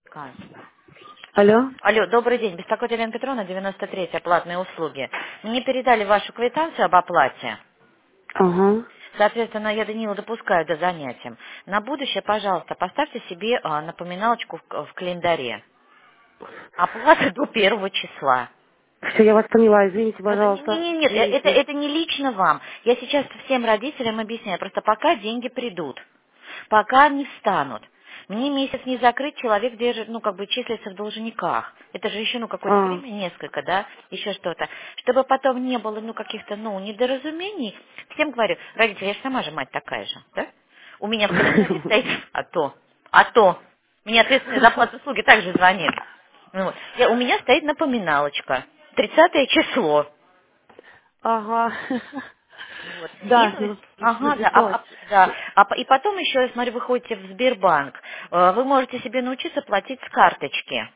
Кай. Алло? Алло, добрый день. Беспокоит Елена Петровна, 93-я, платные услуги. Мне передали вашу квитанцию об оплате. Ага. Соответственно, я Данила допускаю до занятия. На будущее, пожалуйста, поставьте себе напоминалочку в календаре. Оплата до 1 числа. Все, я вас поняла, извините, пожалуйста. Нет, Извините. это не лично вам. Я сейчас всем родителям объясняю, просто пока деньги придут, пока они встанут. Мне месяц не закрыть, человек держит, как бы числится в должниках. Это же еще, какое-то А. время, несколько, да, еще что-то. Чтобы потом не было, каких-то, недоразумений. Всем говорю, родители, я же сама же мать такая же, да? У меня в календаре стоит, а то. Мне ответственный за оплату услуги также звонит. Вот. У меня стоит напоминалочка. 30 число. Ага. Вот. И, Да, ну, ага, да, написалось. и потом еще, я смотрю, вы ходите в Сбербанк, вы можете себе научиться платить с карточки.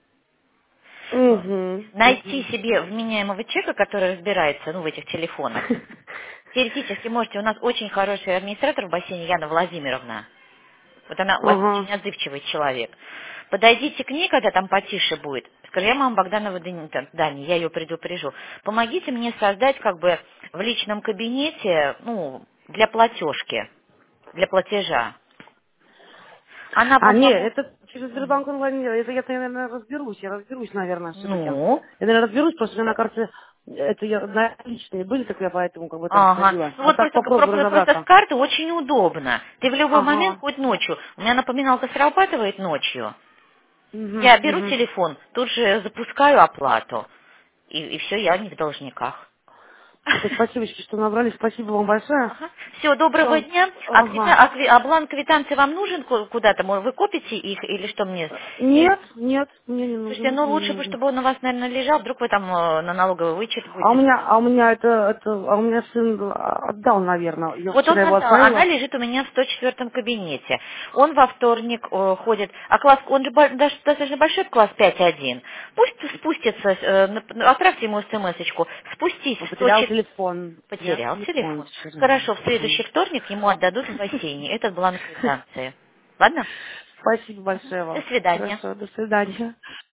Угу. Найти себе вменяемого человека, который разбирается, в этих телефонах. Теоретически можете, у нас очень хороший администратор в бассейне Яна Владимировна. Вот она у вас Ага. очень отзывчивый человек. Подойдите к ней, когда там потише будет. Скажи, я мама Богданова Дани, я ее предупрежу. Помогите мне создать как бы в личном кабинете, для платежки, для платежа. Она А, вам нет, поможет. это через Сбербанк онлайн. Это я, наверное, разберусь. Я разберусь, наверное, все-таки. Ну, Я, наверное, разберусь, потому что у меня на карте это я наличные были, так я поэтому как бы там ага. ходила. Ну А вот так просто, попробую просто с разобраться. карты очень удобно. Ты в любой момент, Ага. хоть ночью. У меня напоминалка срабатывает ночью. Угу, Я беру угу. телефон, тут же запускаю оплату. И все, я не в должниках. Супер, спасибо, что набрали. Спасибо вам большое. Ага. Все, доброго Все. дня. Ага. А бланк квитанции вам нужен куда-то? Вы копите их или что мне? Нет, нет, мне не Слушайте, нужен, мне не лучше бы, нужен. чтобы он у вас, наверное, лежал. Вдруг вы там на налоговый вычет А у будете. меня, а у меня сын отдал, наверное. Я Вот он вчера его отдал, она отправила. лежит у меня в 104-м кабинете. Он во вторник ходит, а класс, он же достаточно большой, класс 5.1. Пусть спустится, отправьте ему смс-очку, спустись Он в потерял 104. телефон. Потерял Потерял телефон телефон. вчера. Хорошо, в следующий вторник ему отдадут в бассейне этот бланк квитанции. Ладно? Спасибо Мгм. большое До вам. свидания. Хорошо, до свидания.